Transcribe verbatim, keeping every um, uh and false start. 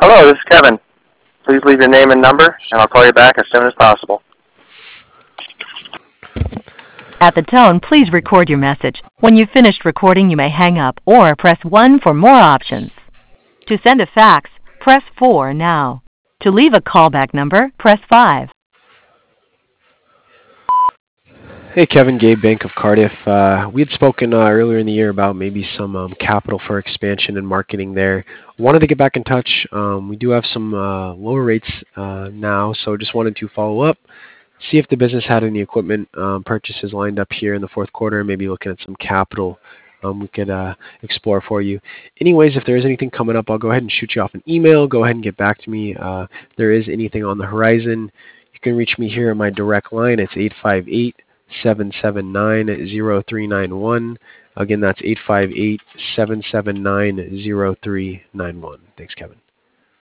Hello, this is Kevin. Please leave your name and number, and I'll call you back as soon as possible. At the tone, please record your message. When you've finished recording, you may hang up or press one for more options. To send a fax, press four now. To leave a callback number, press five. Hey, Kevin, Gabe, Bank of Cardiff. Uh, we had spoken uh, earlier in the year about maybe some um, capital for expansion and marketing there. Wanted to get back in touch. Um, we do have some uh, lower rates uh, now, so just wanted to follow up, see if the business had any equipment um, purchases lined up here in the fourth quarter, maybe looking at some capital um, we could uh, explore for you. Anyways, if there is anything coming up, I'll go ahead and shoot you off an email. Go ahead and get back to me. Uh, if there is anything on the horizon, you can reach me here at my direct line. It's eight five eight, seven seven nine, zero three nine one. Again, that's eight five eight, seven seven nine, zero three nine one. Thanks, Kevin.